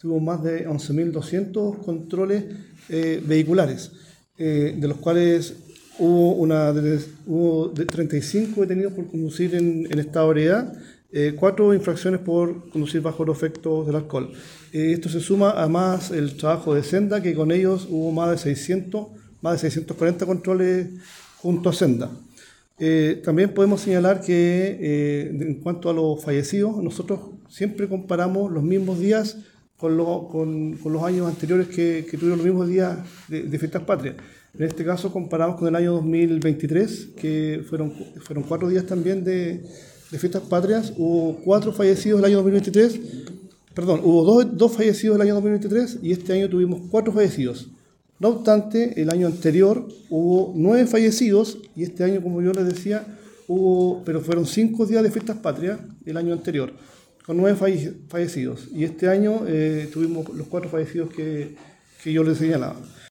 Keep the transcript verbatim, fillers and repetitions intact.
tuvimos más de once mil doscientos controles eh, vehiculares, eh, de los cuales hubo, una, hubo treinta y cinco detenidos por conducir en, en estado de ebriedad, eh, cuatro infracciones por conducir bajo los efectos del alcohol. Eh, esto se suma a más el trabajo de Senda, que con ellos hubo más de seiscientos, más de seiscientos cuarenta controles junto a Senda. Eh, también podemos señalar que eh, en cuanto a los fallecidos, nosotros siempre comparamos los mismos días con, lo, con, con los años anteriores que, que tuvieron los mismos días de, de fiestas patrias. En este caso comparamos con el año dos mil veintitrés, que fueron, fueron cuatro días también de, de fiestas patrias. Hubo cuatro fallecidos el año dos mil veintitrés, perdón, hubo dos, dos fallecidos el año dos mil veintitrés y este año tuvimos cuatro fallecidos. No obstante, el año anterior hubo nueve fallecidos y este año, como yo les decía, hubo, pero fueron cinco días de fiestas patrias el año anterior, con nueve fallecidos. Y este año eh, tuvimos los cuatro fallecidos que, que yo les señalaba.